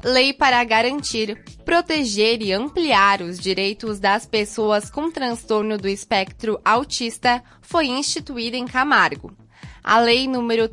Lei para garantir, proteger e ampliar os direitos das pessoas com transtorno do espectro autista foi instituída em Camargo. A Lei nº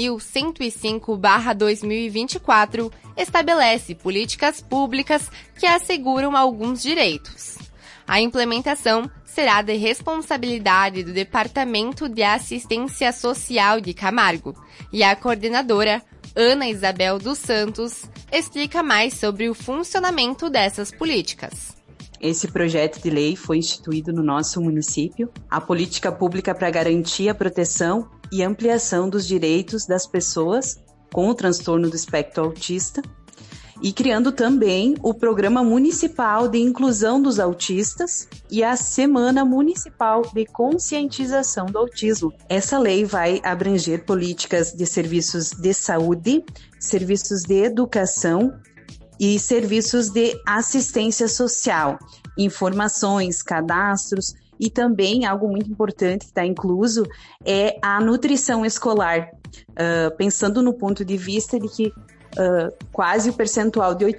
3.105/2024 estabelece políticas públicas que asseguram alguns direitos. A implementação será de responsabilidade do Departamento de Assistência Social de Camargo e a coordenadora, Ana Isabel dos Santos, explica mais sobre o funcionamento dessas políticas. Esse projeto de lei foi instituído no nosso município, a política pública para garantir a proteção e ampliação dos direitos das pessoas com o transtorno do espectro autista e criando também o Programa Municipal de Inclusão dos Autistas e a Semana Municipal de Conscientização do Autismo. Essa lei vai abranger políticas de serviços de saúde, serviços de educação e serviços de assistência social, informações, cadastros e também algo muito importante que está incluso é a nutrição escolar, pensando no ponto de vista de que quase o percentual de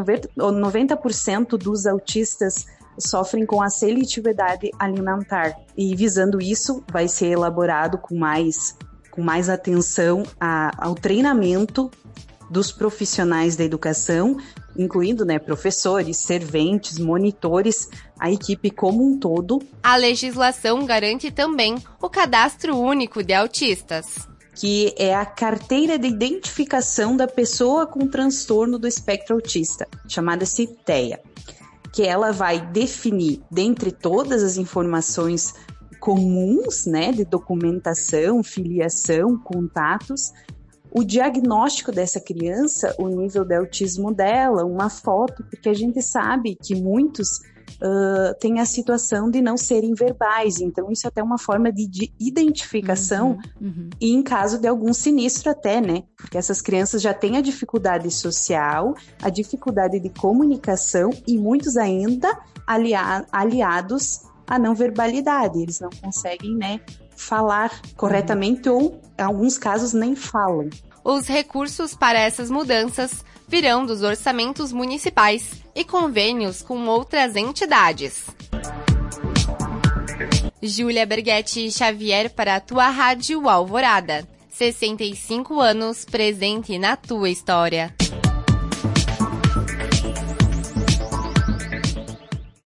90% dos autistas sofrem com a seletividade alimentar. E visando isso, vai ser elaborado com mais atenção ao treinamento dos profissionais da educação, incluindo professores, serventes, monitores, a equipe como um todo. A legislação garante também o Cadastro Único de Autistas, que é a carteira de identificação da pessoa com transtorno do espectro autista, chamada-se TEA, que ela vai definir, dentre todas as informações comuns, de documentação, filiação, contatos, o diagnóstico dessa criança, o nível de autismo dela, uma foto, porque a gente sabe que muitos têm a situação de não serem verbais, então isso é até uma forma de identificação e em caso de algum sinistro até, porque essas crianças já têm a dificuldade social, a dificuldade de comunicação e muitos ainda aliados à não verbalidade, eles não conseguem, falar corretamente ou, em alguns casos, nem falam. Os recursos para essas mudanças virão dos orçamentos municipais e convênios com outras entidades. Júlia Berghetti Xavier para a tua Rádio Alvorada. 65 anos presente na tua história.